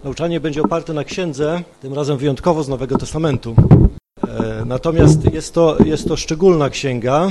Nauczanie będzie oparte na księdze, tym razem wyjątkowo z Nowego Testamentu. Natomiast jest to szczególna księga.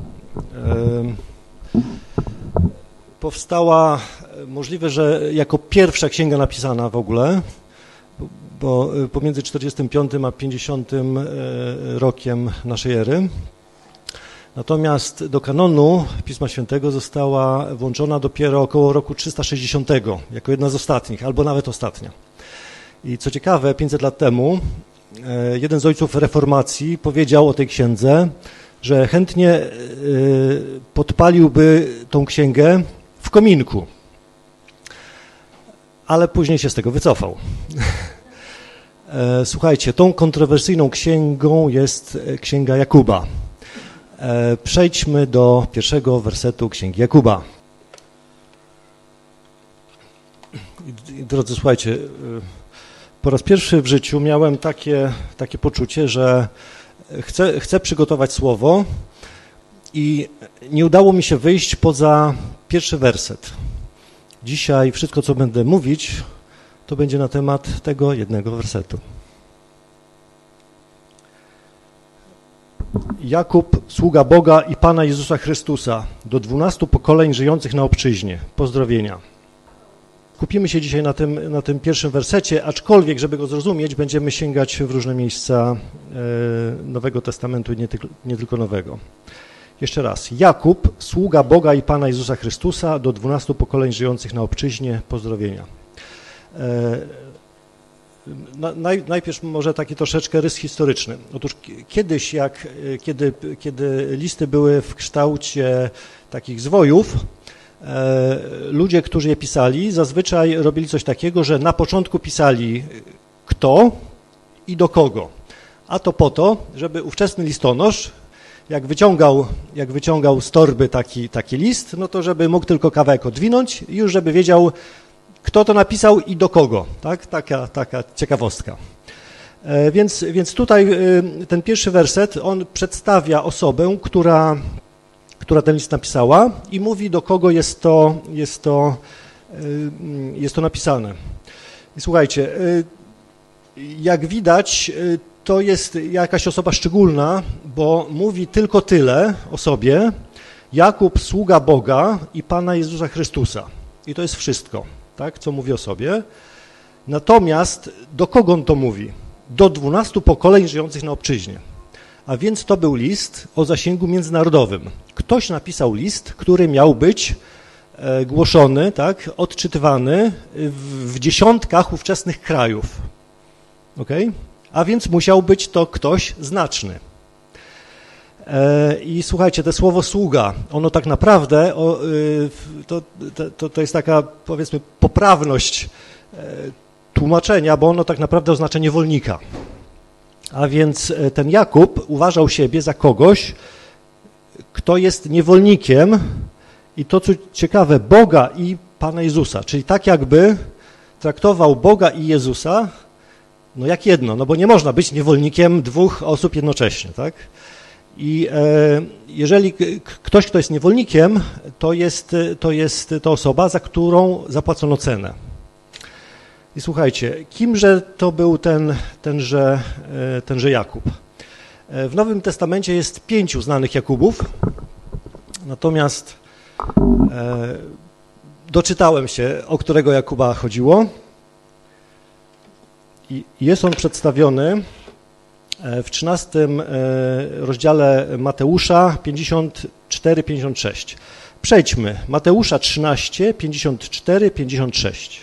Powstała możliwe, że jako pierwsza księga napisana w ogóle, bo pomiędzy 45 a 50 rokiem naszej ery. Natomiast do kanonu Pisma Świętego została włączona dopiero około roku 360, jako jedna z ostatnich, albo nawet ostatnia. I co ciekawe, 500 lat temu jeden z ojców reformacji powiedział o tej księdze, że chętnie podpaliłby tą księgę w kominku, ale później się z tego wycofał. Słuchajcie, tą kontrowersyjną księgą jest księga Jakuba. Przejdźmy do pierwszego wersetu księgi Jakuba. Drodzy, słuchajcie, po raz pierwszy w życiu miałem takie poczucie, że chcę przygotować słowo i nie udało mi się wyjść poza pierwszy werset. Dzisiaj wszystko, co będę mówić, to będzie na temat tego jednego wersetu. Jakub, sługa Boga i Pana Jezusa Chrystusa, do 12 pokoleń żyjących na obczyźnie. Pozdrowienia. Kupimy się dzisiaj na tym pierwszym wersecie, aczkolwiek, żeby go zrozumieć, będziemy sięgać w różne miejsca Nowego Testamentu i nie tylko Nowego. Jeszcze raz. Jakub, sługa Boga i Pana Jezusa Chrystusa, do 12 pokoleń żyjących na obczyźnie. Pozdrowienia. Najpierw może taki troszeczkę rys historyczny. Otóż kiedyś, kiedy listy były w kształcie takich zwojów, ludzie, którzy je pisali, zazwyczaj robili coś takiego, że na początku pisali kto i do kogo. A to po to, żeby ówczesny listonosz, jak wyciągał z torby taki list, no to żeby mógł tylko kawałek odwinąć i już żeby wiedział, kto to napisał i do kogo. Tak? Taka ciekawostka. Więc tutaj ten pierwszy werset, on przedstawia osobę, która ten list napisała i mówi, do kogo jest to napisane. I słuchajcie, jak widać, to jest jakaś osoba szczególna, bo mówi tylko tyle o sobie: Jakub, sługa Boga i Pana Jezusa Chrystusa. I to jest wszystko, tak, co mówi o sobie. Natomiast do kogo on to mówi? Do 12 pokoleń żyjących na obczyźnie. A więc to był list o zasięgu międzynarodowym. Ktoś napisał list, który miał być głoszony, tak, odczytywany w dziesiątkach ówczesnych krajów. Okay? A więc musiał być to ktoś znaczny. I słuchajcie, to słowo sługa, ono tak naprawdę, to jest taka, powiedzmy, poprawność tłumaczenia, bo ono tak naprawdę oznacza niewolnika. A więc ten Jakub uważał siebie za kogoś, kto jest niewolnikiem i to, co ciekawe, Boga i Pana Jezusa, czyli tak jakby traktował Boga i Jezusa no jak jedno, no bo nie można być niewolnikiem dwóch osób jednocześnie, tak? I jeżeli ktoś, kto jest niewolnikiem, to jest to osoba, za którą zapłacono cenę. I słuchajcie, kimże to był tenże Jakub? W Nowym Testamencie jest 5 znanych Jakubów, natomiast doczytałem się, o którego Jakuba chodziło. I jest on przedstawiony w 13 rozdziale Mateusza 54-56. Przejdźmy. Mateusza 13, 54, 56.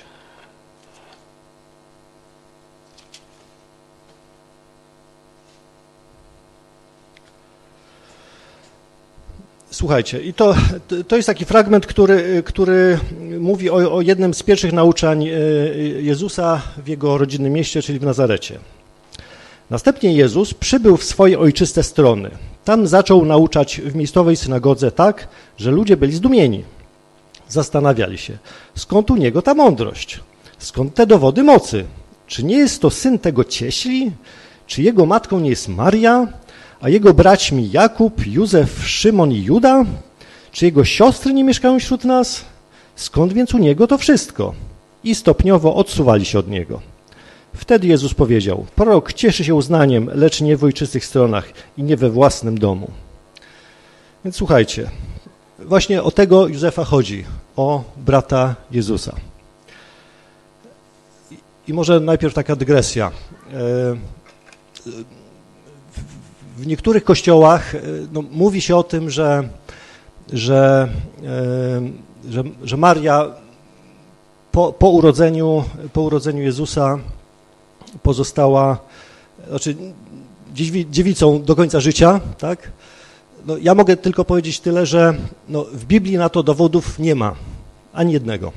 Słuchajcie, i to jest taki fragment, który mówi o jednym z pierwszych nauczań Jezusa w jego rodzinnym mieście, czyli w Nazarecie. Następnie Jezus przybył w swoje ojczyste strony. Tam zaczął nauczać w miejscowej synagodze tak, że ludzie byli zdumieni. Zastanawiali się, skąd u niego ta mądrość, skąd te dowody mocy. Czy nie jest to syn tego cieśli? Czy jego matką nie jest Maria? A jego braćmi Jakub, Józef, Szymon i Juda? Czy jego siostry nie mieszkają wśród nas? Skąd więc u niego to wszystko? i stopniowo odsuwali się od niego. Wtedy Jezus powiedział: prorok cieszy się uznaniem, lecz nie w ojczystych stronach i nie we własnym domu. Więc słuchajcie, właśnie o tego Józefa chodzi, o brata Jezusa. I może najpierw taka dygresja. W niektórych kościołach mówi się o tym, że Maria po urodzeniu Jezusa pozostała, znaczy dziewicą do końca życia, tak? No, ja mogę tylko powiedzieć tyle, że w Biblii na to dowodów nie ma, ani jednego.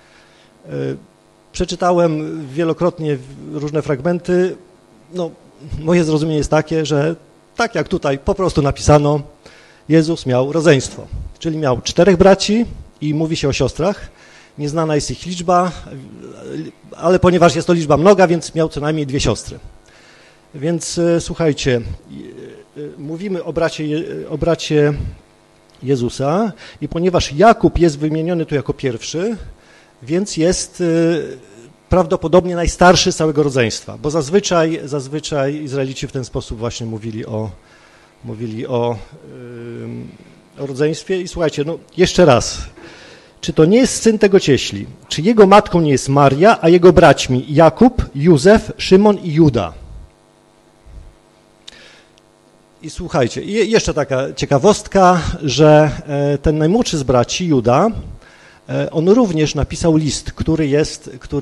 Przeczytałem wielokrotnie różne fragmenty. Moje zrozumienie jest takie, że tak jak tutaj po prostu napisano, Jezus miał rodzeństwo, czyli miał 4 braci i mówi się o siostrach. Nieznana jest ich liczba, ale ponieważ jest to liczba mnoga, więc miał co najmniej 2 siostry. Więc słuchajcie, mówimy o bracie Jezusa i ponieważ Jakub jest wymieniony tu jako pierwszy, więc jest prawdopodobnie najstarszy z całego rodzeństwa, bo zazwyczaj Izraelici w ten sposób właśnie mówili o rodzeństwie. I słuchajcie, jeszcze raz, czy to nie jest syn tego cieśli? Czy jego matką nie jest Maria, a jego braćmi Jakub, Józef, Szymon i Juda? I słuchajcie, jeszcze taka ciekawostka, że ten najmłodszy z braci, Juda, on również napisał list, który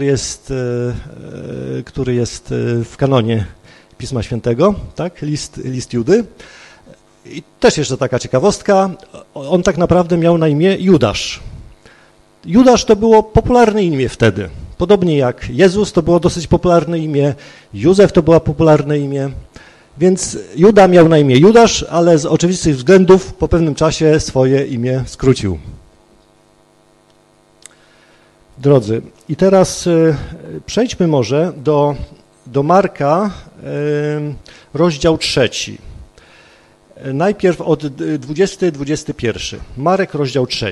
jest w kanonie Pisma Świętego, tak? List Judy. I też jeszcze taka ciekawostka, on tak naprawdę miał na imię Judasz. Judasz to było popularne imię wtedy. Podobnie jak Jezus to było dosyć popularne imię, Józef to było popularne imię. Więc Juda miał na imię Judasz, ale z oczywistych względów po pewnym czasie swoje imię skrócił. Drodzy, i teraz przejdźmy może do Marka, rozdział 3. Najpierw od 20-21. Marek, rozdział 3.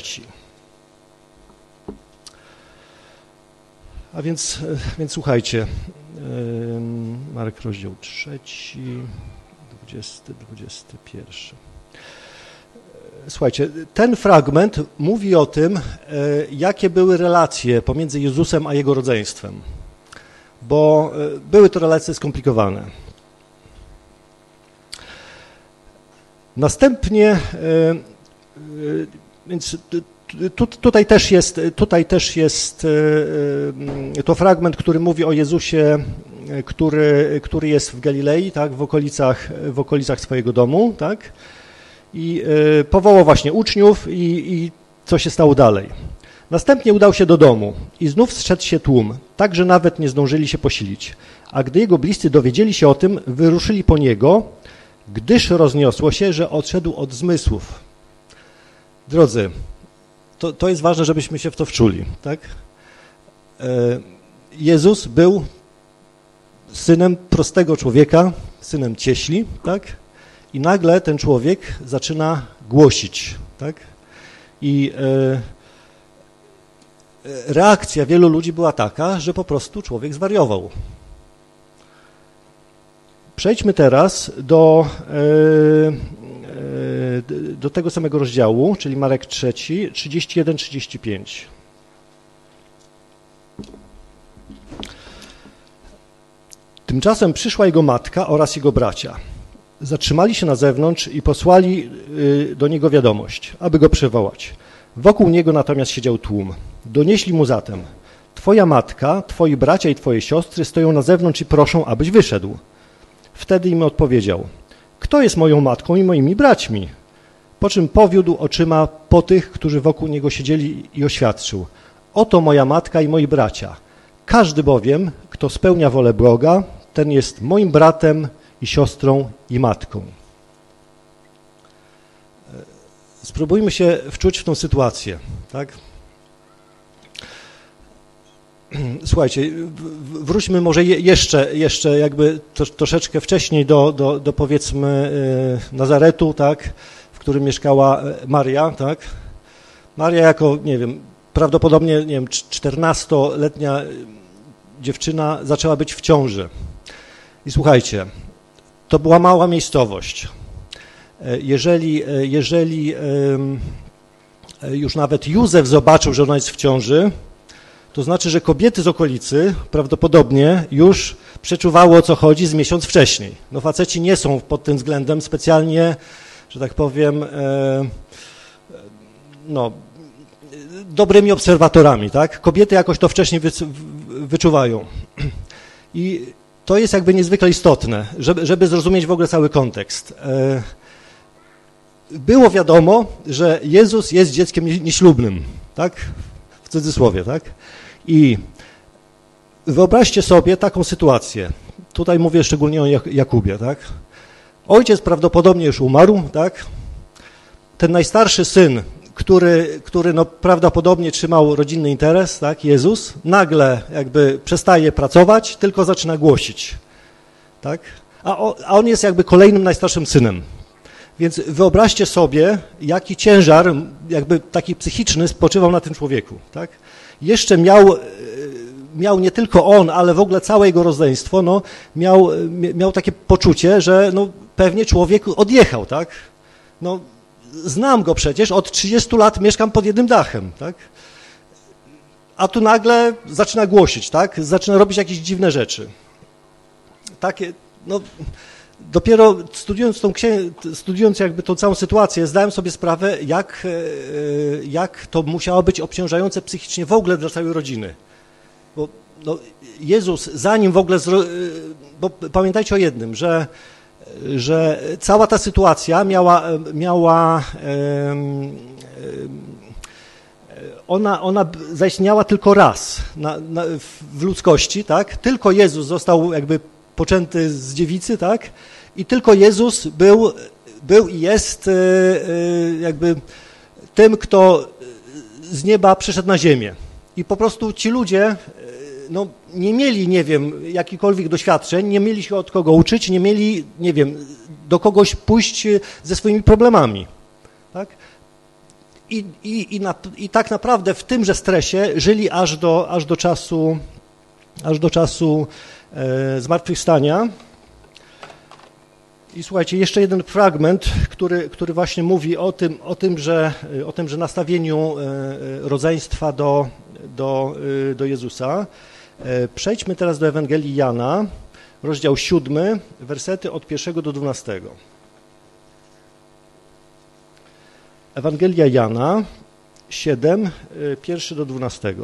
A więc słuchajcie, Marek, rozdział 3, 20-21. Słuchajcie, ten fragment mówi o tym, jakie były relacje pomiędzy Jezusem a jego rodzeństwem, bo były to relacje skomplikowane. Następnie, więc tutaj też jest to fragment, który mówi o Jezusie, który jest w Galilei, tak, w okolicach swojego domu, tak, i powołał właśnie uczniów i co się stało dalej. Następnie udał się do domu i znów zszedł się tłum, tak, że nawet nie zdążyli się posilić. A gdy jego bliscy dowiedzieli się o tym, wyruszyli po niego, gdyż rozniosło się, że odszedł od zmysłów. Drodzy, to jest ważne, żebyśmy się w to wczuli, tak? Jezus był synem prostego człowieka, synem cieśli, tak? I nagle ten człowiek zaczyna głosić, tak? I reakcja wielu ludzi była taka, że po prostu człowiek zwariował. Przejdźmy teraz do tego samego rozdziału, czyli Marek 3, 31-35. Tymczasem przyszła jego matka oraz jego bracia. Zatrzymali się na zewnątrz i posłali do niego wiadomość, aby go przywołać. Wokół niego natomiast siedział tłum. Donieśli mu zatem: twoja matka, twoi bracia i twoje siostry stoją na zewnątrz i proszą, abyś wyszedł. Wtedy im odpowiedział: kto jest moją matką i moimi braćmi? Po czym powiódł oczyma po tych, którzy wokół niego siedzieli i oświadczył: oto moja matka i moi bracia. Każdy bowiem, kto spełnia wolę Boga, ten jest moim bratem i siostrą i matką. Spróbujmy się wczuć w tą sytuację, tak? Słuchajcie, wróćmy może jeszcze jakby troszeczkę wcześniej do powiedzmy Nazaretu, tak, w którym mieszkała Maria, tak? Maria jako, nie wiem, prawdopodobnie, nie wiem, 14-letnia dziewczyna zaczęła być w ciąży. I słuchajcie, to była mała miejscowość. Jeżeli już nawet Józef zobaczył, że ona jest w ciąży, to znaczy, że kobiety z okolicy prawdopodobnie już przeczuwały, o co chodzi z miesiąc wcześniej. No faceci nie są pod tym względem specjalnie, że tak powiem, no, dobrymi obserwatorami, tak? Kobiety jakoś to wcześniej wyczuwają. I to jest jakby niezwykle istotne, żeby zrozumieć w ogóle cały kontekst. Było wiadomo, że Jezus jest dzieckiem nieślubnym, tak? W cudzysłowie, tak? I wyobraźcie sobie taką sytuację. Tutaj mówię szczególnie o Jakubie, tak? Ojciec prawdopodobnie już umarł, tak? Ten najstarszy syn, który no, prawdopodobnie trzymał rodzinny interes, tak? Jezus, nagle jakby przestaje pracować, tylko zaczyna głosić, tak? A on jest jakby kolejnym najstarszym synem. Więc wyobraźcie sobie, jaki ciężar, jakby taki psychiczny, spoczywał na tym człowieku, tak? Jeszcze miał nie tylko on, ale w ogóle całe jego rodzeństwo, no, miał takie poczucie, że no, pewnie człowiek odjechał, tak? No, znam go przecież, od 30 lat mieszkam pod jednym dachem, tak? A tu nagle zaczyna głosić, tak? Zaczyna robić jakieś dziwne rzeczy. Takie, no... Dopiero studiując jakby tą całą sytuację, zdałem sobie sprawę, jak to musiało być obciążające psychicznie w ogóle dla całej rodziny. Bo no, Jezus, zanim w ogóle... Bo pamiętajcie o jednym, że cała ta sytuacja ona zaistniała tylko raz w ludzkości, tak? Tylko Jezus został jakby poczęty z dziewicy, tak? I tylko Jezus był i jest jakby tym, kto z nieba przyszedł na ziemię. I po prostu ci ludzie no, nie mieli, nie wiem, jakichkolwiek doświadczeń, nie mieli się od kogo uczyć, nie mieli, nie wiem, do kogoś pójść ze swoimi problemami, tak? I tak naprawdę w tymże stresie żyli aż do czasu zmartwychwstania. I słuchajcie, jeszcze jeden fragment, który właśnie mówi o tym, że nastawieniu rodzeństwa do Jezusa. Przejdźmy teraz do Ewangelii Jana, rozdział 7, wersety od 1 do 12. Ewangelia Jana 7, 1 do 12.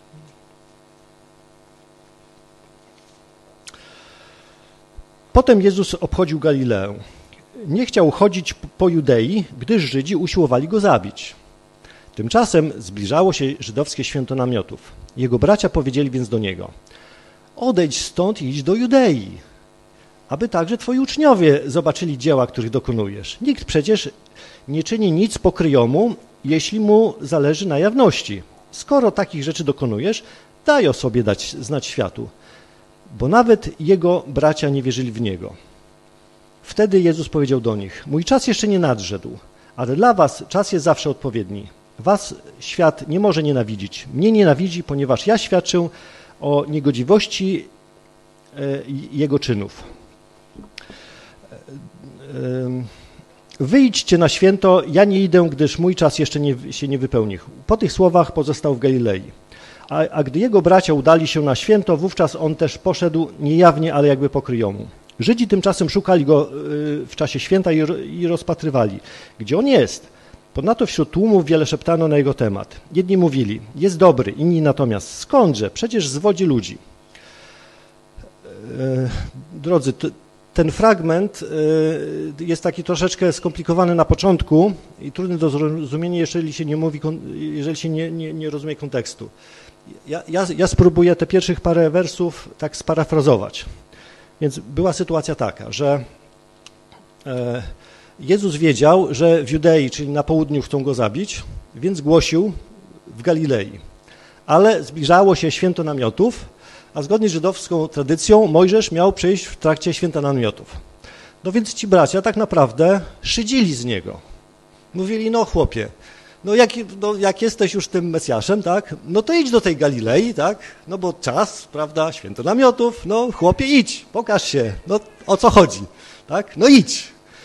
Potem Jezus obchodził Galileę. Nie chciał chodzić po Judei, gdyż Żydzi usiłowali go zabić. Tymczasem zbliżało się żydowskie święto namiotów. Jego bracia powiedzieli więc do niego: odejdź stąd i idź do Judei, aby także twoi uczniowie zobaczyli dzieła, których dokonujesz. Nikt przecież nie czyni nic pokryjomu, jeśli mu zależy na jawności. Skoro takich rzeczy dokonujesz, daj o sobie dać znać światu, bo nawet jego bracia nie wierzyli w niego. Wtedy Jezus powiedział do nich: mój czas jeszcze nie nadszedł, ale dla was czas jest zawsze odpowiedni. Was świat nie może nienawidzić. Mnie nienawidzi, ponieważ ja świadczę o niegodziwości jego czynów. Wyjdźcie na święto, ja nie idę, gdyż mój czas jeszcze się nie wypełnił. Po tych słowach pozostał w Galilei. A gdy jego bracia udali się na święto, wówczas on też poszedł niejawnie, ale jakby pokryjomu. Żydzi tymczasem szukali go w czasie święta i rozpatrywali, gdzie on jest. Ponadto wśród tłumów wiele szeptano na jego temat. Jedni mówili: jest dobry, inni natomiast: skądże? Przecież zwodzi ludzi. Drodzy, ten fragment jest taki troszeczkę skomplikowany na początku i trudny do zrozumienia, jeżeli się nie mówi, jeżeli się nie rozumie kontekstu. Ja spróbuję te pierwszych parę wersów tak sparafrazować. Więc była sytuacja taka, że Jezus wiedział, że w Judei, czyli na południu, chcą go zabić, więc głosił w Galilei. Ale zbliżało się święto namiotów, a zgodnie z żydowską tradycją Mojżesz miał przyjść w trakcie święta namiotów. No więc ci bracia tak naprawdę szydzili z niego. Mówili: no chłopie, no jak jesteś już tym Mesjaszem, tak, no to idź do tej Galilei, tak, no bo czas, prawda, święto namiotów, no chłopie idź, pokaż się, no o co chodzi, tak, no idź.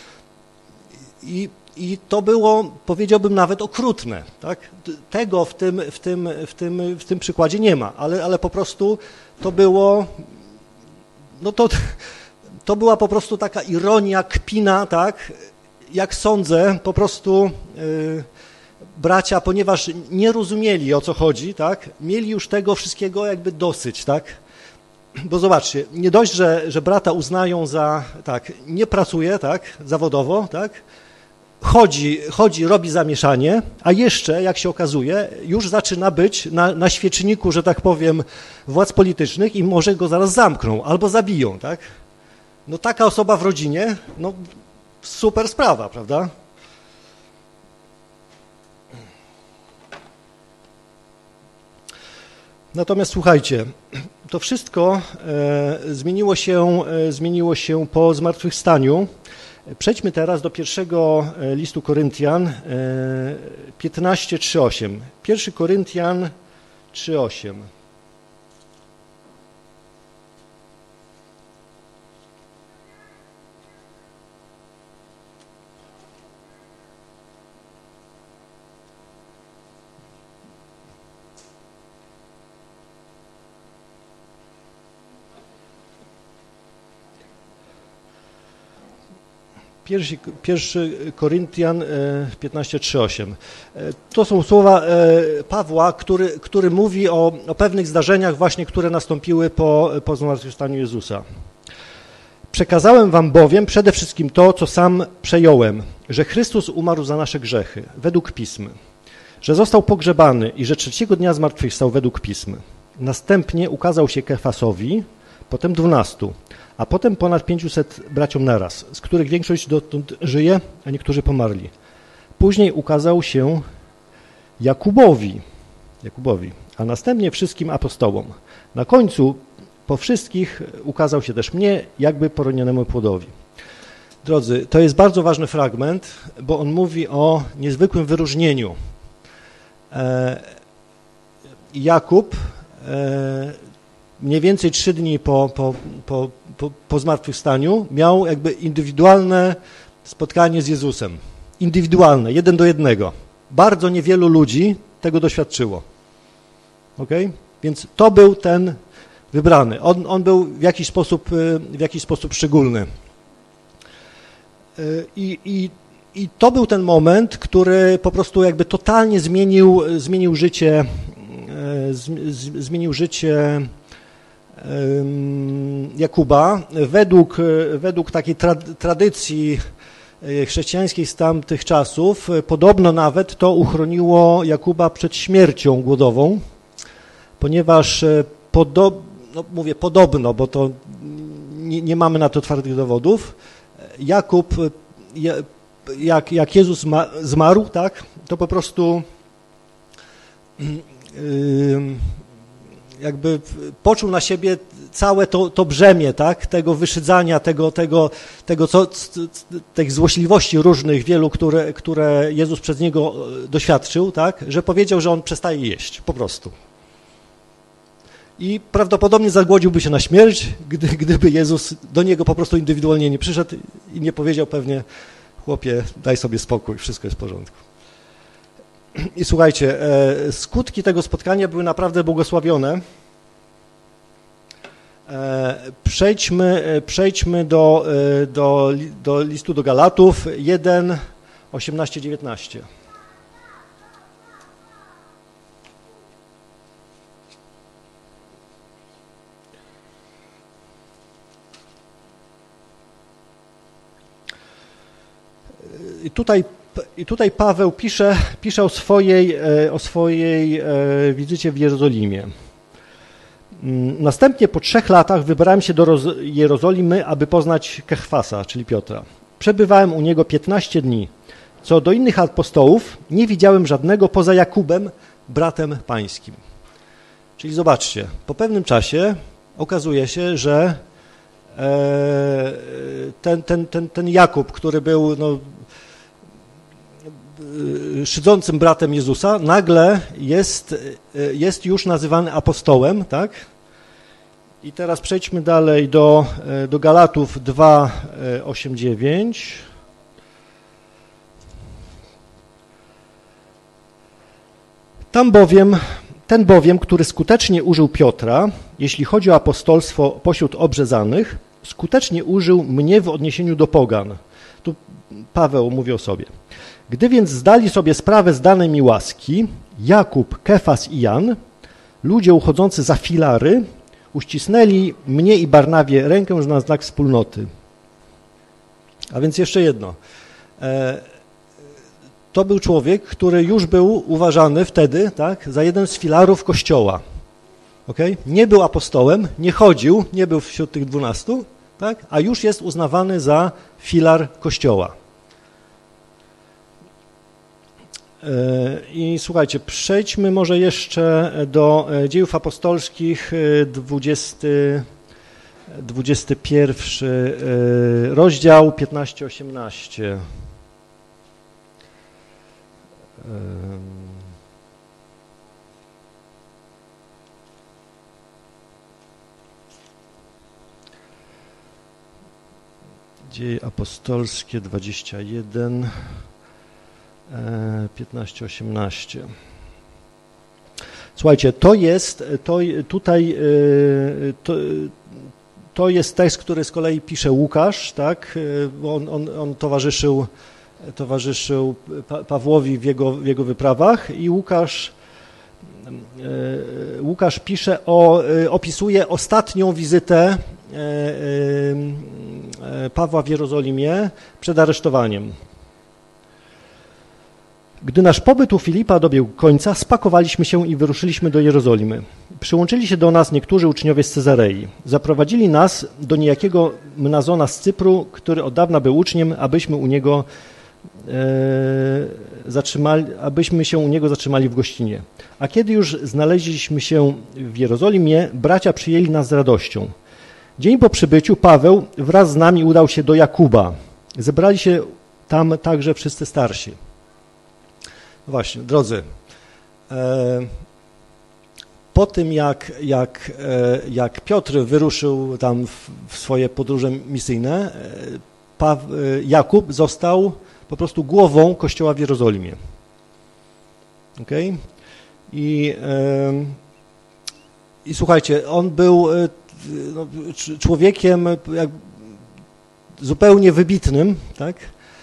I to było, powiedziałbym, nawet okrutne, tak, tego w tym przykładzie nie ma, ale po prostu to było, no to była po prostu taka ironia, kpina, tak, jak sądzę, po prostu bracia, ponieważ nie rozumieli, o co chodzi, tak, mieli już tego wszystkiego jakby dosyć, tak, bo zobaczcie, nie dość, że brata uznają za, tak, nie pracuje, tak, zawodowo, tak, chodzi, robi zamieszanie, a jeszcze, jak się okazuje, już zaczyna być na świeczniku, że tak powiem, władz politycznych i może go zaraz zamkną albo zabiją, tak, no taka osoba w rodzinie, no super sprawa, prawda? Natomiast słuchajcie, to wszystko zmieniło się po zmartwychwstaniu. Przejdźmy teraz do pierwszego listu Koryntian 15:3-8. 1 Koryntian 3:8. Pierwszy Koryntian 15:3-8. To są słowa Pawła, który mówi o pewnych zdarzeniach właśnie, które nastąpiły po zmartwychwstaniu Jezusa. Przekazałem wam bowiem przede wszystkim to, co sam przejąłem, że Chrystus umarł za nasze grzechy, według Pism, że został pogrzebany i że trzeciego dnia zmartwychwstał według Pism. Następnie ukazał się Kefasowi, potem 12, a potem ponad 500 braciom naraz, z których większość dotąd żyje, a niektórzy pomarli. Później ukazał się Jakubowi, a następnie wszystkim apostołom. Na końcu po wszystkich ukazał się też mnie, jakby poronionemu płodowi. Drodzy, to jest bardzo ważny fragment, bo on mówi o niezwykłym wyróżnieniu. Jakub mniej więcej 3 dni po zmartwychwstaniu miał jakby indywidualne spotkanie z Jezusem. Indywidualne, 1 do 1. Bardzo niewielu ludzi tego doświadczyło. Okay? Więc to był ten wybrany. On był w jakiś sposób szczególny. I to był ten moment, który po prostu jakby totalnie zmienił życie Jakuba. Według takiej tradycji chrześcijańskiej z tamtych czasów, podobno nawet to uchroniło Jakuba przed śmiercią głodową, ponieważ mówię podobno, bo to nie mamy na to twardych dowodów, Jakub, jak Jezus zmarł, tak, to po prostu jakby poczuł na siebie całe to brzemię, tak, tego wyszydzania, tych złośliwości różnych wielu, które Jezus przez niego doświadczył, tak, że powiedział, że on przestaje jeść, po prostu. I prawdopodobnie zagłodziłby się na śmierć, gdyby Jezus do niego po prostu indywidualnie nie przyszedł i nie powiedział pewnie, chłopie, daj sobie spokój, wszystko jest w porządku. I słuchajcie, skutki tego spotkania były naprawdę błogosławione. Przejdźmy do listu do Galatów 1, 18, 19. I tutaj Paweł pisze o swojej wizycie w Jerozolimie. Następnie po 3 latach wybrałem się do Jerozolimy, aby poznać Kefasa, czyli Piotra. Przebywałem u niego 15 dni. Co do innych apostołów, nie widziałem żadnego poza Jakubem, bratem pańskim. Czyli zobaczcie, po pewnym czasie okazuje się, że ten Jakub, który był szydzącym bratem Jezusa, nagle jest już nazywany apostołem, tak? I teraz przejdźmy dalej do Galatów 2, 8, 9. Ten bowiem, który skutecznie użył Piotra, jeśli chodzi o apostolstwo pośród obrzezanych, skutecznie użył mnie w odniesieniu do pogan. Tu Paweł mówi o sobie. Gdy więc zdali sobie sprawę z danej mi łaski, Jakub, Kefas i Jan, ludzie uchodzący za filary, uścisnęli mnie i Barnawie rękę na znak wspólnoty. A więc jeszcze jedno. To był człowiek, który już był uważany wtedy, tak, za jeden z filarów Kościoła. Okay? Nie był apostołem, nie chodził, nie był wśród tych 12, tak, a już jest uznawany za filar Kościoła. I słuchajcie, przejdźmy może jeszcze do Dziejów Apostolskich, 21 rozdział, 15-18. Dzieje apostolskie 21, 15-18. Słuchajcie, to jest tekst, który z kolei pisze Łukasz, tak? On towarzyszył Pawłowi w jego wyprawach i Łukasz pisze opisuje ostatnią wizytę Pawła w Jerozolimie przed aresztowaniem. Gdy nasz pobyt u Filipa dobiegł końca, spakowaliśmy się i wyruszyliśmy do Jerozolimy. Przyłączyli się do nas niektórzy uczniowie z Cezarei. Zaprowadzili nas do niejakiego Mnazona z Cypru, który od dawna był uczniem, abyśmy się u niego zatrzymali w gościnie. A kiedy już znaleźliśmy się w Jerozolimie, bracia przyjęli nas z radością. Dzień po przybyciu Paweł wraz z nami udał się do Jakuba. Zebrali się tam także wszyscy starsi. Właśnie, drodzy, po tym jak Piotr wyruszył tam w swoje podróże misyjne, Jakub został po prostu głową Kościoła w Jerozolimie. Okay? I słuchajcie, on był człowiekiem zupełnie wybitnym, tak?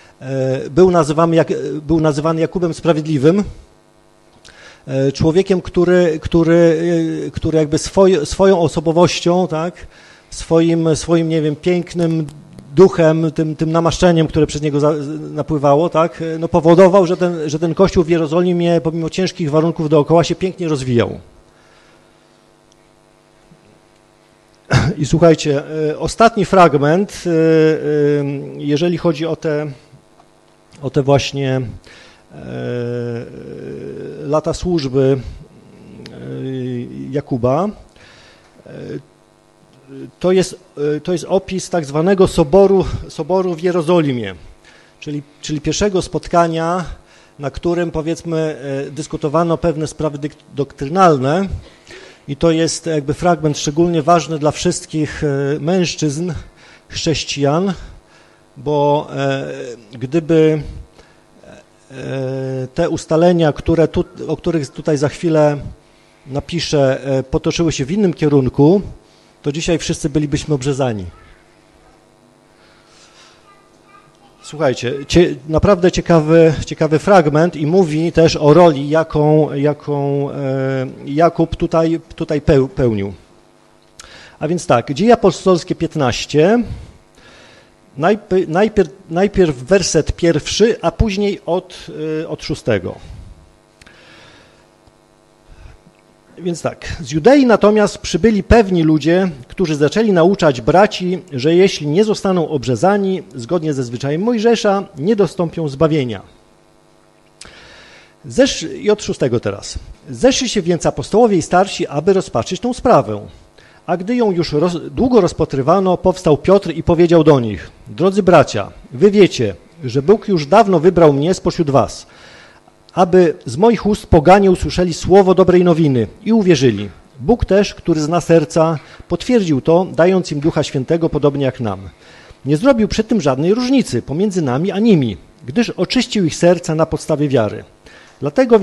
Był nazywany Jakubem Sprawiedliwym, człowiekiem, który jakby swoją osobowością, tak, swoim, nie wiem, pięknym duchem, tym namaszczeniem, które przez niego napływało, tak, no powodował, że ten Kościół w Jerozolimie, pomimo ciężkich warunków dookoła, się pięknie rozwijał. I słuchajcie, ostatni fragment, jeżeli chodzi o te właśnie lata służby Jakuba, to jest opis tak zwanego soboru w Jerozolimie, czyli pierwszego spotkania, na którym, powiedzmy, dyskutowano pewne sprawy doktrynalne. I to jest jakby fragment szczególnie ważny dla wszystkich mężczyzn, chrześcijan, bo gdyby te ustalenia, o których tutaj za chwilę napiszę, potoczyły się w innym kierunku, to dzisiaj wszyscy bylibyśmy obrzezani. Słuchajcie, naprawdę ciekawy fragment i mówi też o roli, jaką Jakub tutaj pełnił. A więc tak, Dzieje Apostolskie 15, najpierw werset 1, a później od 6. Więc tak, z Judei natomiast przybyli pewni ludzie, którzy zaczęli nauczać braci, że jeśli nie zostaną obrzezani zgodnie ze zwyczajem Mojżesza, nie dostąpią zbawienia. I od 6 teraz. Zeszli się więc apostołowie i starsi, aby rozpatrzyć tą sprawę. A gdy ją już długo rozpatrywano, powstał Piotr i powiedział do nich: drodzy bracia, wy wiecie, że Bóg już dawno wybrał mnie spośród was, aby z moich ust poganie usłyszeli słowo dobrej nowiny i uwierzyli. Bóg też, który zna serca, potwierdził to, dając im Ducha Świętego podobnie jak nam. Nie zrobił przy tym żadnej różnicy pomiędzy nami a nimi, gdyż oczyścił ich serca na podstawie wiary. Dlaczego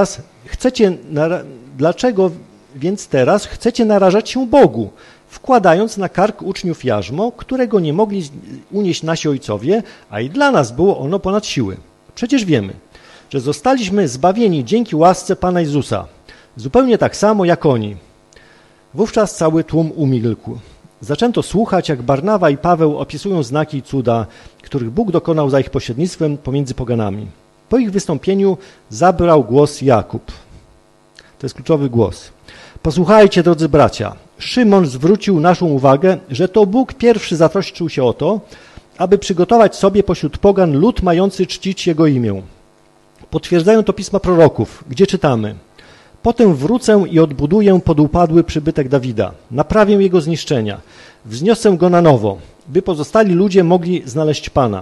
więc teraz chcecie narażać się Bogu, wkładając na kark uczniów jarzmo, którego nie mogli unieść nasi ojcowie, a i dla nas było ono ponad siły. Przecież wiemy, że zostaliśmy zbawieni dzięki łasce Pana Jezusa, zupełnie tak samo jak oni. Wówczas cały tłum umilkł. Zaczęto słuchać, jak Barnawa i Paweł opisują znaki i cuda, których Bóg dokonał za ich pośrednictwem pomiędzy poganami. Po ich wystąpieniu zabrał głos Jakub. To jest kluczowy głos. Posłuchajcie, drodzy bracia. Szymon zwrócił naszą uwagę, że to Bóg pierwszy zatroszczył się o to, aby przygotować sobie pośród pogan lud mający czcić Jego imię. Potwierdzają to pisma proroków, gdzie czytamy: Potem wrócę i odbuduję podupadły przybytek Dawida, naprawię jego zniszczenia, wzniosę go na nowo, by pozostali ludzie mogli znaleźć Pana.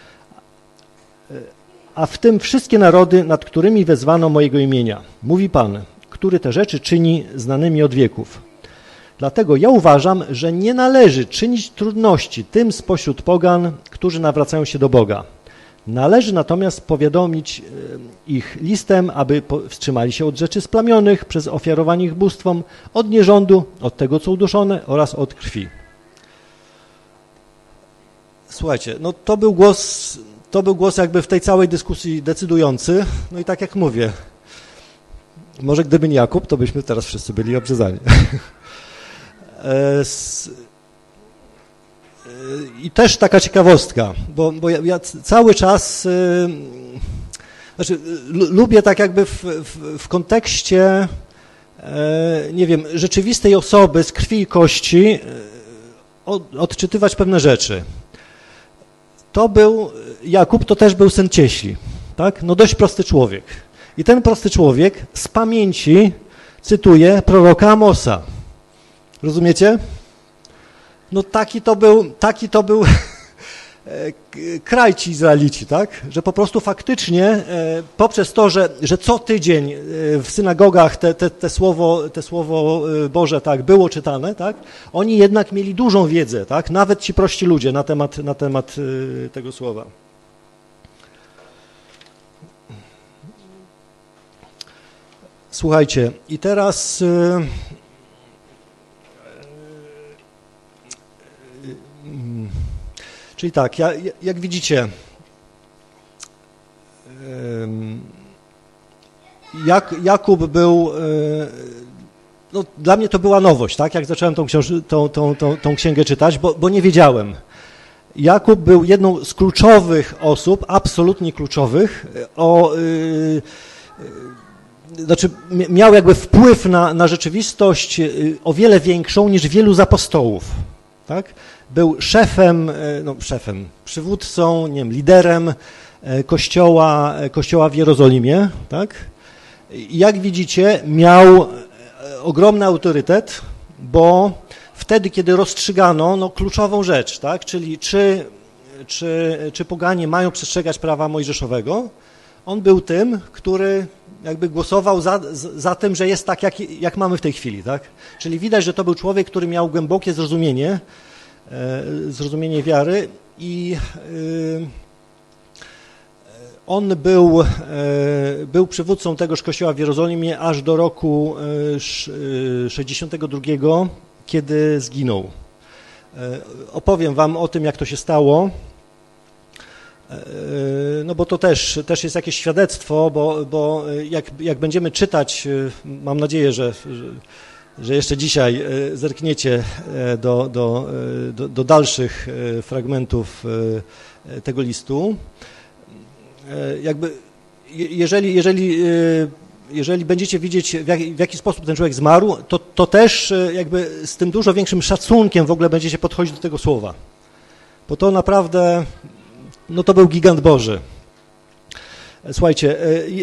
A w tym wszystkie narody, nad którymi wezwano mojego imienia, mówi Pan, który te rzeczy czyni znanymi od wieków. Dlatego ja uważam, że nie należy czynić trudności tym spośród pogan, którzy nawracają się do Boga. Należy natomiast powiadomić ich listem, aby wstrzymali się od rzeczy splamionych przez ofiarowanie ich bóstwom, od nierządu, od tego, co uduszone oraz od krwi. Słuchajcie, no to był głos jakby w tej całej dyskusji decydujący. No i tak jak mówię, może gdyby nie Jakub, to byśmy teraz wszyscy byli obrzezani. I też taka ciekawostka, bo ja cały czas lubię tak jakby w kontekście, nie wiem, rzeczywistej osoby z krwi i kości odczytywać pewne rzeczy. Jakub to też był syn cieśli, tak? No dość prosty człowiek. I ten prosty człowiek z pamięci cytuje proroka Amosa. Rozumiecie? No taki to był kraj ci Izraelici, tak? Że po prostu faktycznie poprzez to, że co tydzień w synagogach te słowo Boże tak było czytane, tak? Oni jednak mieli dużą wiedzę, tak? Nawet ci prości ludzie na temat tego słowa. Słuchajcie, i teraz czyli tak, jak widzicie, Jakub był, no dla mnie to była nowość, tak, jak zacząłem tą księgę czytać, bo nie wiedziałem. Jakub był jedną z kluczowych osób, absolutnie kluczowych, znaczy miał jakby wpływ na rzeczywistość o wiele większą niż wielu z apostołów, tak? Był przywódcą, nie wiem, liderem kościoła w Jerozolimie, tak? I jak widzicie, miał ogromny autorytet, bo wtedy, kiedy rozstrzygano kluczową rzecz, tak? Czyli czy poganie mają przestrzegać prawa mojżeszowego, on był tym, który jakby głosował za tym, że jest tak, jak mamy w tej chwili, tak? Czyli widać, że to był człowiek, który miał głębokie zrozumienie wiary i on był przywódcą tegoż kościoła w Jerozolimie aż do roku 62, kiedy zginął. Opowiem wam o tym, jak to się stało, no bo to też jest jakieś świadectwo, bo jak będziemy czytać, mam nadzieję, że jeszcze dzisiaj zerkniecie do dalszych fragmentów tego listu. Jakby jeżeli będziecie widzieć, w jaki sposób ten człowiek zmarł, to też jakby z tym dużo większym szacunkiem w ogóle będziecie podchodzić do tego słowa. Bo to naprawdę, no to był gigant Boży. Słuchajcie,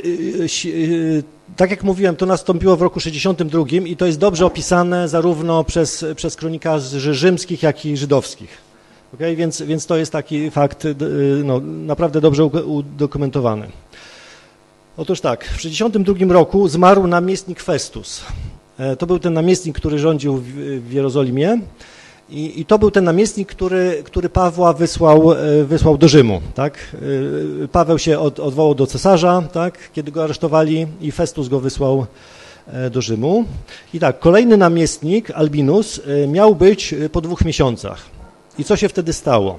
tak jak mówiłem, to nastąpiło w roku 62 i to jest dobrze opisane zarówno przez kronikarzy rzymskich, jak i żydowskich. Okay? Więc to jest taki fakt no, naprawdę dobrze udokumentowany. Otóż tak, w 1962 roku zmarł namiestnik Festus. To był ten namiestnik, który rządził w Jerozolimie i to był ten namiestnik, który Pawła wysłał do Rzymu. Tak? Paweł się odwołał do cesarza, tak? Kiedy go aresztowali i Festus go wysłał do Rzymu. I tak, kolejny namiestnik, Albinus, miał być po 2 miesiącach. I co się wtedy stało?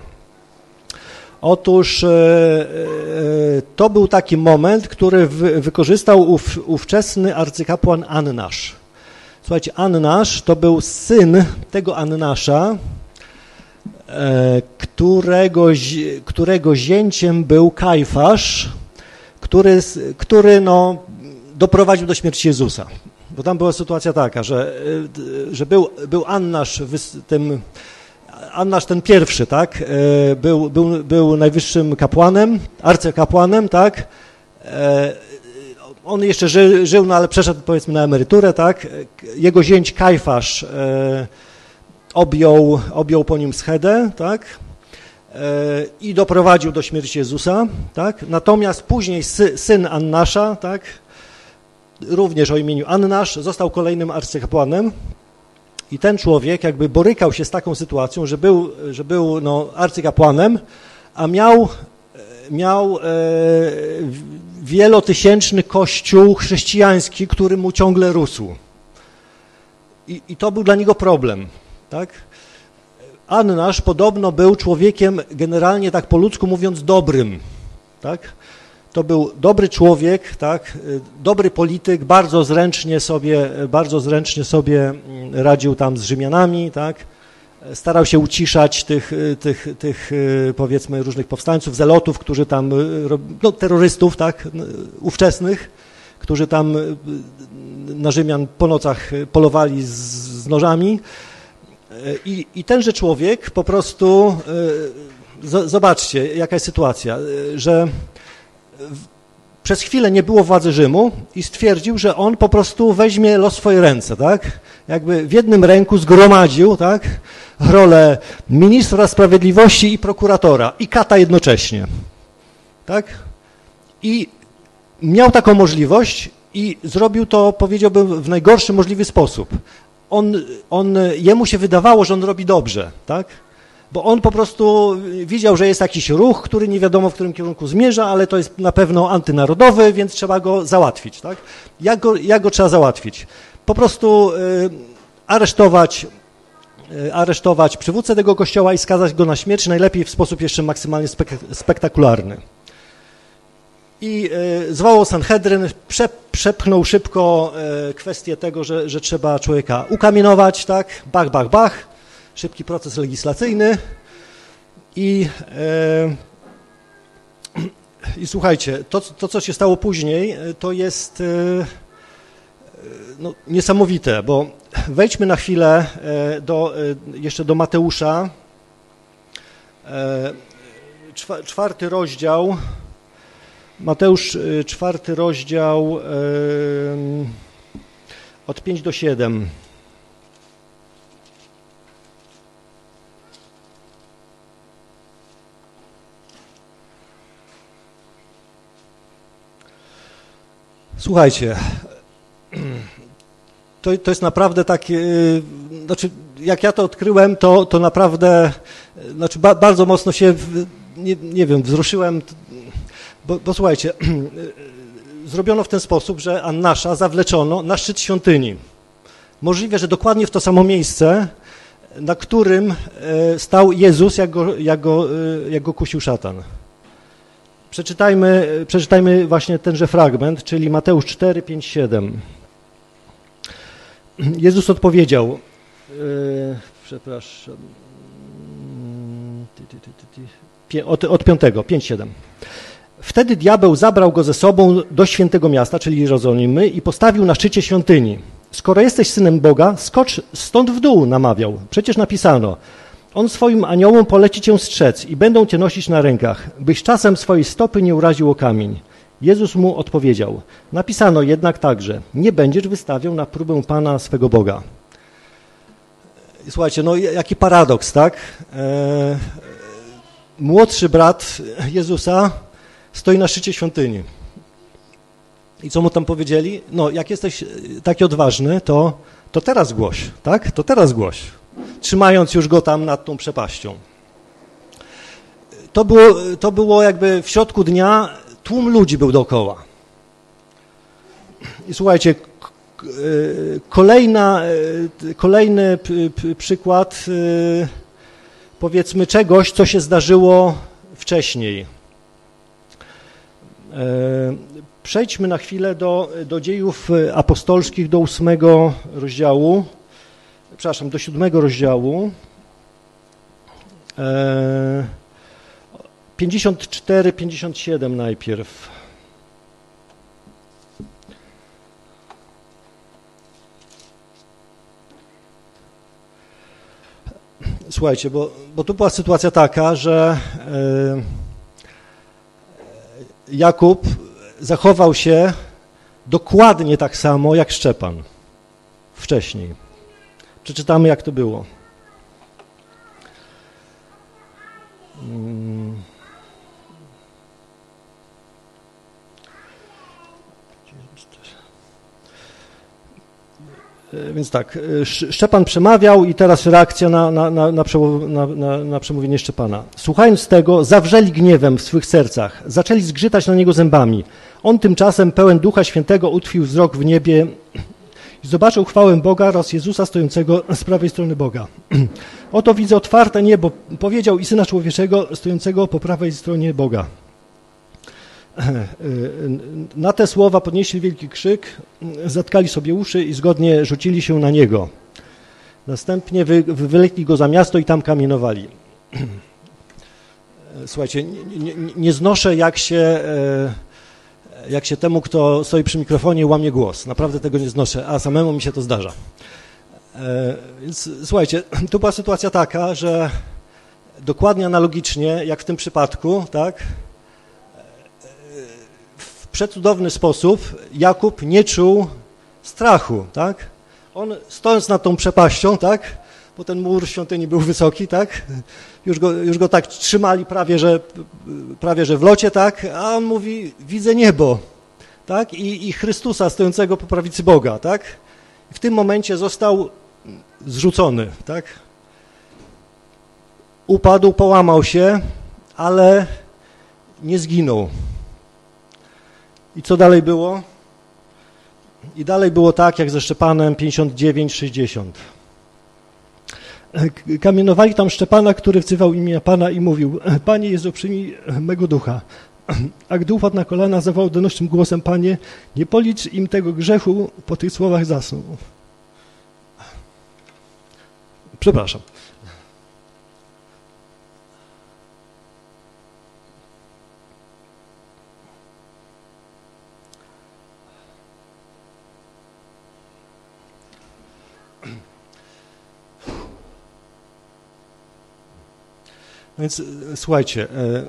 Otóż to był taki moment, który wykorzystał ówczesny arcykapłan Annasz. Słuchajcie, Annasz to był syn tego Annasza, którego zięciem był Kajfasz, który no, doprowadził do śmierci Jezusa. Bo tam była sytuacja taka, że był Annasz ten pierwszy, tak, był najwyższym kapłanem, arcykapłanem, tak, on jeszcze żył, no ale przeszedł powiedzmy na emeryturę, tak, jego zięć Kajfasz objął po nim schedę, tak, i doprowadził do śmierci Jezusa, tak, natomiast później syn Annasza, tak, również o imieniu Annasz, został kolejnym arcykapłanem. I ten człowiek jakby borykał się z taką sytuacją, że był no, arcykapłanem, a miał wielotysięczny kościół chrześcijański, który mu ciągle rósł. I to był dla niego problem. Tak? Annasz podobno był człowiekiem generalnie tak po ludzku mówiąc dobrym. Tak? To był dobry człowiek, tak, dobry polityk, bardzo zręcznie sobie radził tam z Rzymianami, tak, starał się uciszać tych powiedzmy różnych powstańców, zelotów, którzy tam, no, terrorystów, tak, ówczesnych, którzy tam na Rzymian po nocach polowali z nożami. I tenże człowiek po prostu, zobaczcie, jaka jest sytuacja, że przez chwilę nie było władzy Rzymu i stwierdził, że on po prostu weźmie los w swoje ręce, tak? Jakby w jednym ręku zgromadził, tak? Rolę ministra sprawiedliwości i prokuratora i kata jednocześnie, tak? I miał taką możliwość i zrobił to, powiedziałbym, w najgorszy możliwy sposób. Jemu się wydawało, że on robi dobrze, tak? Bo on po prostu widział, że jest jakiś ruch, który nie wiadomo, w którym kierunku zmierza, ale to jest na pewno antynarodowy, więc trzeba go załatwić. Tak? Jak go trzeba załatwić? Po prostu aresztować przywódcę tego kościoła i skazać go na śmierć, najlepiej w sposób jeszcze maksymalnie spektakularny. I zwołał Sanhedryn, przepchnął szybko kwestię tego, że trzeba człowieka ukamienować, tak? Bach, bach, bach. Szybki proces legislacyjny i słuchajcie, to co się stało później, to jest no, niesamowite, bo wejdźmy na chwilę jeszcze do Mateusza, 4 rozdział, Mateusz 4 rozdział od 5 do 7. Słuchajcie, to jest naprawdę takie, znaczy jak ja to odkryłem, to naprawdę, znaczy bardzo mocno się, nie wiem, wzruszyłem, bo słuchajcie, zrobiono w ten sposób, że Annasza zawleczono na szczyt świątyni. Możliwe, że dokładnie w to samo miejsce, na którym stał Jezus, jak go kusił szatan. Przeczytajmy właśnie tenże fragment, czyli Mateusz 4, 5, 7. Jezus odpowiedział, przepraszam, od 5, 7. Wtedy diabeł zabrał go ze sobą do świętego miasta, czyli Jerozolimy, i postawił na szczycie świątyni. Skoro jesteś synem Boga, skocz stąd w dół, namawiał. Przecież napisano, on swoim aniołom poleci cię strzec i będą cię nosić na rękach, byś czasem swojej stopy nie uraził o kamień. Jezus mu odpowiedział, napisano jednak także, nie będziesz wystawiał na próbę Pana swego Boga. Słuchajcie, no jaki paradoks, tak? Młodszy brat Jezusa stoi na szczycie świątyni. I co mu tam powiedzieli? No, jak jesteś taki odważny, to teraz głoś, tak? To teraz głoś. Trzymając już go tam nad tą przepaścią. To było jakby w środku dnia, tłum ludzi był dookoła. I słuchajcie, kolejny przykład, powiedzmy, czegoś, co się zdarzyło wcześniej. Przejdźmy na chwilę do Dziejów Apostolskich, do 8 rozdziału, przepraszam, do 7 rozdziału, 54-57 najpierw. Słuchajcie, bo tu była sytuacja taka, że Jakub zachował się dokładnie tak samo jak Szczepan wcześniej. Przeczytamy, jak to było. Więc tak, Szczepan przemawiał i teraz reakcja na przemówienie Szczepana. Słuchając tego, zawrzeli gniewem w swych sercach, zaczęli zgrzytać na niego zębami. On tymczasem, pełen Ducha Świętego, utkwił wzrok w niebie i zobaczył chwałę Boga oraz Jezusa stojącego z prawej strony Boga. Oto widzę otwarte niebo, powiedział, i Syna Człowieczego stojącego po prawej stronie Boga. Na te słowa podnieśli wielki krzyk, zatkali sobie uszy i zgodnie rzucili się na niego. Następnie wywlekli go za miasto i tam kamienowali. Słuchajcie, nie znoszę, jak się temu, kto stoi przy mikrofonie, łamie głos. Naprawdę tego nie znoszę, a samemu mi się to zdarza. Więc słuchajcie, tu była sytuacja taka, że dokładnie analogicznie, jak w tym przypadku, tak, w przecudowny sposób Jakub nie czuł strachu, tak? On stojąc nad tą przepaścią, tak, bo ten mur świątyni był wysoki, tak, już go tak trzymali prawie że w locie, tak, a on mówi, widzę niebo, tak, i Chrystusa stojącego po prawicy Boga, tak. I w tym momencie został zrzucony, tak. Upadł, połamał się, ale nie zginął. I co dalej było? I dalej było tak, jak ze Szczepanem 59-60. Kamienowali tam Szczepana, który wzywał imię Pana i mówił, Panie Jezu, przyjmij mego ducha. A gdy upadł na kolana, zawołał donośnym głosem, Panie, nie policz im tego grzechu, po tych słowach zasnął. Przepraszam. Więc słuchajcie,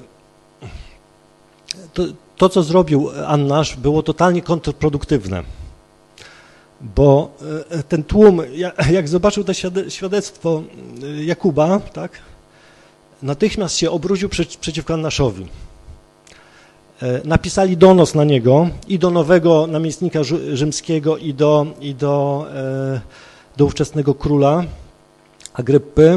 to co zrobił Annasz, było totalnie kontrproduktywne, bo ten tłum, jak zobaczył to świadectwo Jakuba, tak, natychmiast się obrócił przeciwko Annaszowi. Napisali donos na niego i do nowego namiestnika rzymskiego i do ówczesnego króla Agryppy.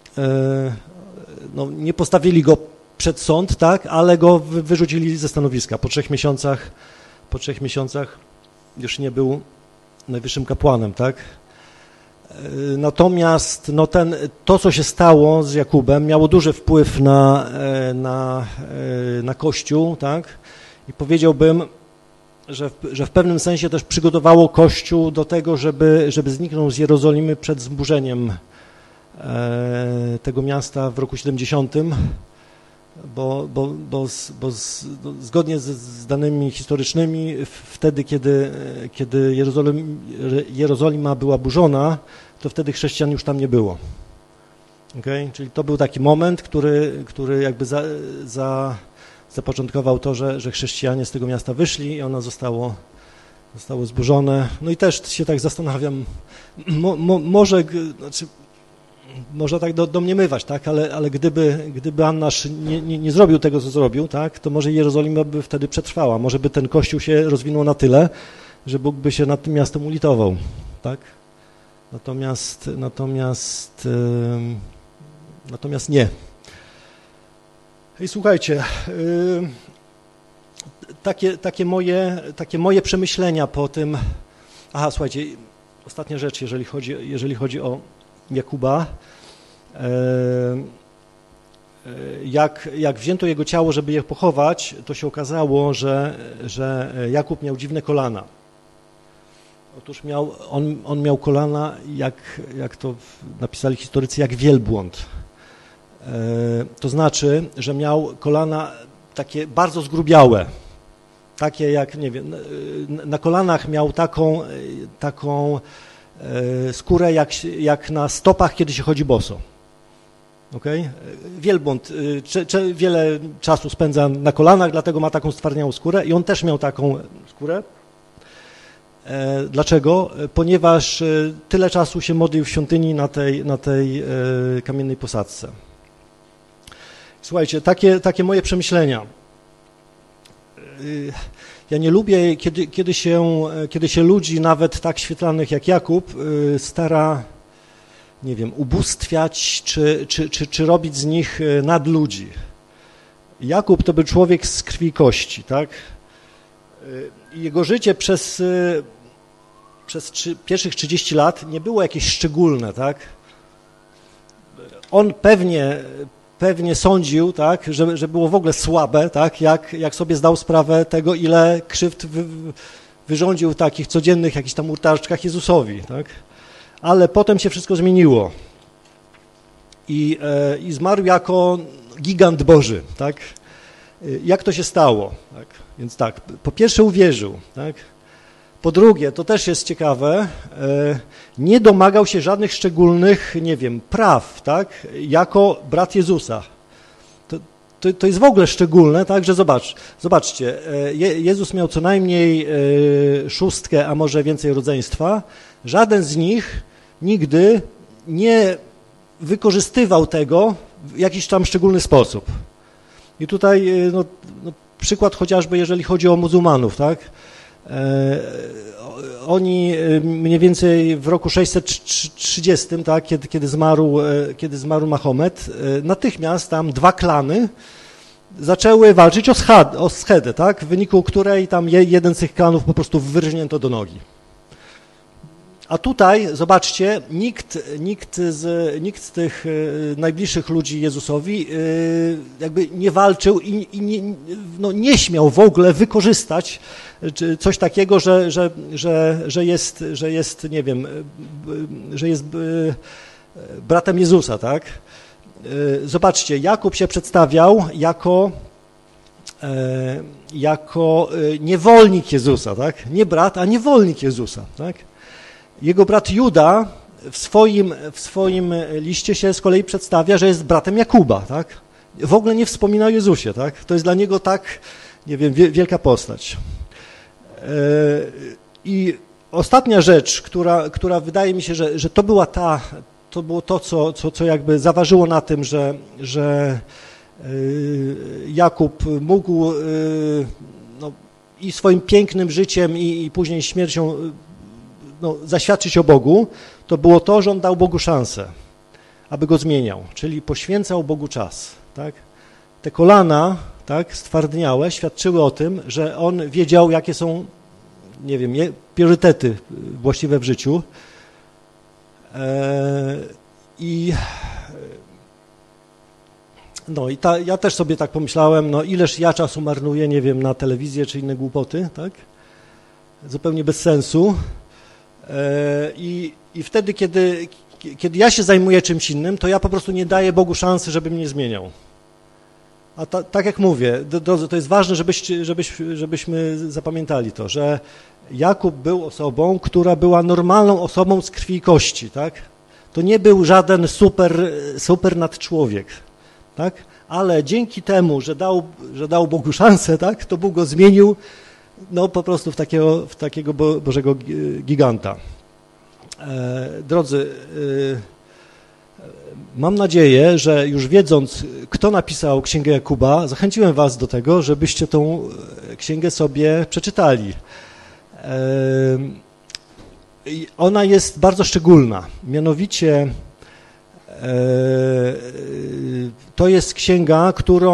No, nie postawili go przed sąd, tak, ale go wyrzucili ze stanowiska. Po 3 miesiącach już nie był najwyższym kapłanem, tak. Natomiast no, to, co się stało z Jakubem, miało duży wpływ na Kościół, tak, i powiedziałbym, że w pewnym sensie też przygotowało Kościół do tego, żeby zniknął z Jerozolimy przed zburzeniem tego miasta w roku 70, bo zgodnie z danymi historycznymi wtedy, kiedy Jerozolima była burzona, to wtedy chrześcijan już tam nie było. Okay? Czyli to był taki moment, który jakby zapoczątkował to, że chrześcijanie z tego miasta wyszli i ono zostało zburzone. No i też się tak zastanawiam, może, znaczy można tak domniemywać, tak? Ale gdyby Annasz nie zrobił tego, co zrobił, tak? To może Jerozolima by wtedy przetrwała, może by ten kościół się rozwinął na tyle, że Bóg by się nad tym miastem ulitował, tak? Natomiast nie. I słuchajcie, takie moje przemyślenia po tym. Aha, słuchajcie, ostatnia rzecz, jeżeli chodzi o Jakuba. Jak wzięto jego ciało, żeby je pochować, to się okazało, że Jakub miał dziwne kolana. Otóż on miał kolana, jak to napisali historycy, jak wielbłąd. To znaczy, że miał kolana takie bardzo zgrubiałe, takie jak, nie wiem, na kolanach miał taką skórę jak na stopach, kiedy się chodzi boso. Okay? Wielbłąd wiele czasu spędza na kolanach, dlatego ma taką stwardniałą skórę i on też miał taką skórę. Dlaczego? Ponieważ tyle czasu się modlił w świątyni na tej kamiennej posadzce. Słuchajcie, takie moje przemyślenia. Ja nie lubię, kiedy się ludzi, nawet tak świetlanych jak Jakub, stara, nie wiem, ubóstwiać czy robić z nich nadludzi. Jakub to był człowiek z krwi i kości, tak? Jego życie przez pierwszych 30 lat nie było jakieś szczególne, tak? On pewnie sądził, tak, że było w ogóle słabe, tak, jak sobie zdał sprawę tego, ile krzywd wyrządził w takich codziennych jakichś tam urtaczkach Jezusowi, tak? Ale potem się wszystko zmieniło i zmarł jako gigant Boży, tak? Jak to się stało? Tak? Więc tak, po pierwsze uwierzył, tak? Po drugie, to też jest ciekawe, nie domagał się żadnych szczególnych, nie wiem, praw, tak? Jako brat Jezusa. To jest w ogóle szczególne, tak? Że zobaczcie, Jezus miał co najmniej 6, a może więcej rodzeństwa. Żaden z nich nigdy nie wykorzystywał tego w jakiś tam szczególny sposób. I tutaj przykład chociażby, jeżeli chodzi o muzułmanów, tak? Oni mniej więcej w roku 630, tak, kiedy zmarł Mahomet, natychmiast tam 2 klany zaczęły walczyć o schedę, tak, w wyniku której tam jeden z tych klanów po prostu wyrżnięto do nogi. A tutaj, zobaczcie, nikt z tych najbliższych ludzi Jezusowi jakby nie walczył i nie śmiał w ogóle wykorzystać coś takiego, że jest, nie wiem, że jest bratem Jezusa, tak? Zobaczcie, Jakub się przedstawiał jako niewolnik Jezusa, tak? Nie brat, a niewolnik Jezusa, tak? Jego brat Juda w swoim liście się z kolei przedstawia, że jest bratem Jakuba, tak? W ogóle nie wspomina o Jezusie, tak? To jest dla niego tak, nie wiem, wielka postać. I ostatnia rzecz, która wydaje mi się, że to było to, co jakby zaważyło na tym, że Jakub mógł i swoim pięknym życiem i później śmiercią zaświadczyć o Bogu, to było to, że on dał Bogu szansę, aby go zmieniał, czyli poświęcał Bogu czas, tak? Te kolana, tak, stwardniałe, świadczyły o tym, że on wiedział, jakie są, nie wiem, priorytety właściwe w życiu. Ja też sobie tak pomyślałem, ileż ja czasu marnuję, nie wiem, na telewizję czy inne głupoty, tak? Zupełnie bez sensu. I wtedy, kiedy ja się zajmuję czymś innym, to ja po prostu nie daję Bogu szansy, żeby mnie zmieniał. A tak jak mówię, to jest ważne, żebyśmy zapamiętali to, że Jakub był osobą, która była normalną osobą z krwi i kości, tak? To nie był żaden super nadczłowiek, tak? Ale dzięki temu, że dał Bogu szansę, tak? To Bóg go zmienił po prostu w takiego Bożego giganta. Drodzy, Mam nadzieję, że już wiedząc, kto napisał Księgę Jakuba, zachęciłem was do tego, żebyście tą księgę sobie przeczytali. Ona jest bardzo szczególna, mianowicie to jest księga,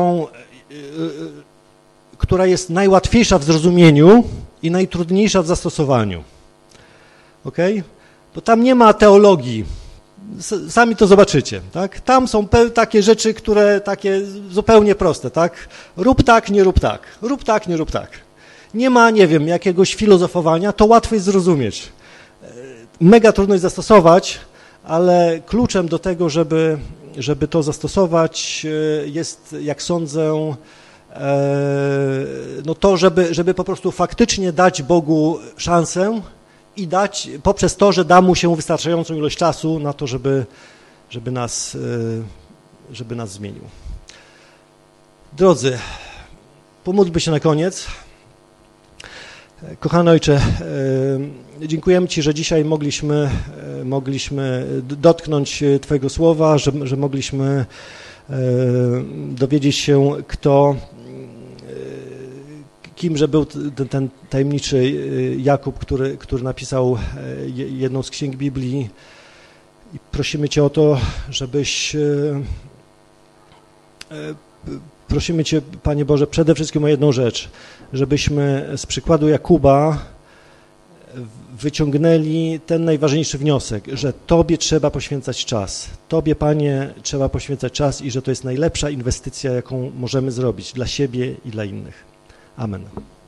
która jest najłatwiejsza w zrozumieniu i najtrudniejsza w zastosowaniu. Okay? Bo tam nie ma teologii. Sami to zobaczycie, tak? Tam są takie rzeczy, które takie zupełnie proste, tak? Rób tak, nie rób tak. Rób tak, nie rób tak. Nie ma, nie wiem, jakiegoś filozofowania, to łatwo jest zrozumieć. Mega trudno jest zastosować, ale kluczem do tego, żeby to zastosować jest, jak sądzę, no to, żeby po prostu faktycznie dać Bogu szansę i dać poprzez to, że da mu się wystarczającą ilość czasu na to, żeby nas zmienił. Drodzy, pomódlmy się na koniec. Kochany Ojcze, dziękujemy Ci, że dzisiaj mogliśmy dotknąć Twojego słowa, że mogliśmy dowiedzieć się, kimże był ten tajemniczy Jakub, który napisał jedną z księg Biblii. I prosimy Cię o to, prosimy Cię, Panie Boże, przede wszystkim o jedną rzecz, żebyśmy z przykładu Jakuba wyciągnęli ten najważniejszy wniosek, że Tobie trzeba poświęcać czas. Tobie, Panie, trzeba poświęcać czas i że to jest najlepsza inwestycja, jaką możemy zrobić dla siebie i dla innych. Amen.